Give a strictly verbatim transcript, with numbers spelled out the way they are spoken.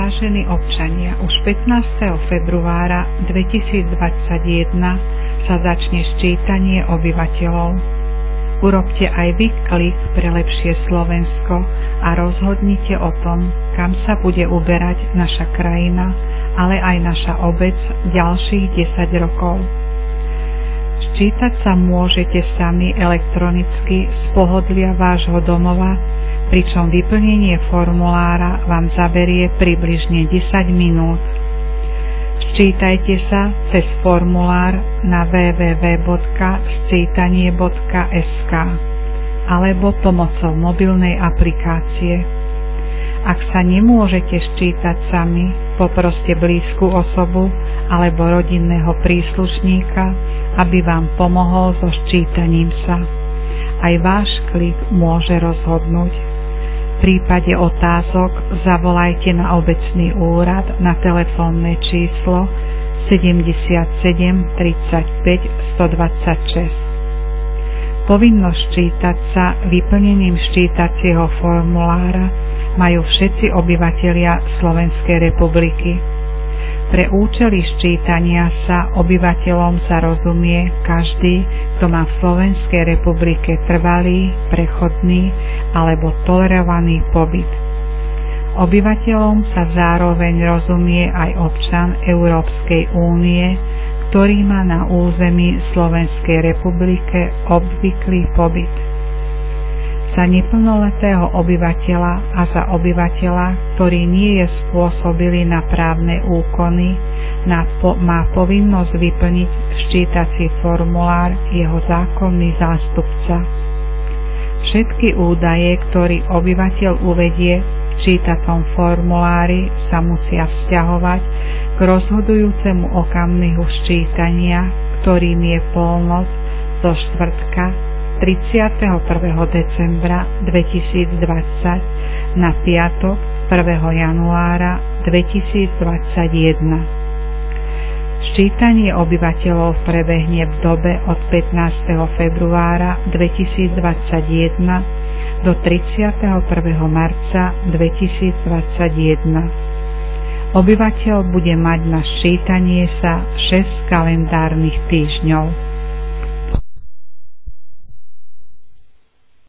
Vážení občania, už pätnásteho februára dvetisícdvadsaťjeden sa začne ščítanie obyvateľov. Urobte aj vy klik pre lepšie Slovensko a rozhodnite o tom, kam sa bude uberať naša krajina, ale aj naša obec ďalších desať rokov. Ščítať sa môžete sami elektronicky z pohodlia vášho domova, pričom vyplnenie formulára vám zaberie približne desať minút. Ščítajte sa cez formulár na w w w bodka sčítanie bodka es ká alebo pomocou mobilnej aplikácie. Ak sa nemôžete ščítať sami, poproste blízku osobu alebo rodinného príslušníka, aby vám pomohol so ščítaním sa. Aj váš klik môže rozhodnúť. V prípade otázok zavolajte na obecný úrad na telefónne číslo sedemdesiatsedem tridsaťpäť stodvadsaťšesť. Povinnosť ščítať sa vyplnením ščítacieho formulára majú všetci obyvatelia Slovenskej republiky. Pre účely ščítania sa obyvateľom sa rozumie každý, kto má v Slovenskej republike trvalý, prechodný alebo tolerovaný pobyt. Obyvateľom sa zároveň rozumie aj občan Európskej únie, ktorý má na území Slovenskej republike obvyklý pobyt. Za neplnoletého obyvateľa a za obyvateľa, ktorý nie je spôsobilý na právne úkony, na po, má povinnosť vyplniť ščítací formulár jeho zákonný zástupca. Všetky údaje, ktoré obyvateľ uvedie v čítacom formulári, sa musia vzťahovať k rozhodujúcemu okamihu ščítania, ktorým je polnoc zo štvrtka tridsiateho prvého decembra dvetisícdvadsať na piatok prvého januára dvetisícdvadsaťjeden. Ščítanie obyvateľov prebehne v dobe od pätnásteho februára dvetisícdvadsaťjeden do tridsiateho prvého marca dvetisícdvadsaťjeden. Obyvateľ bude mať na ščítanie sa šesť kalendárnych týždňov.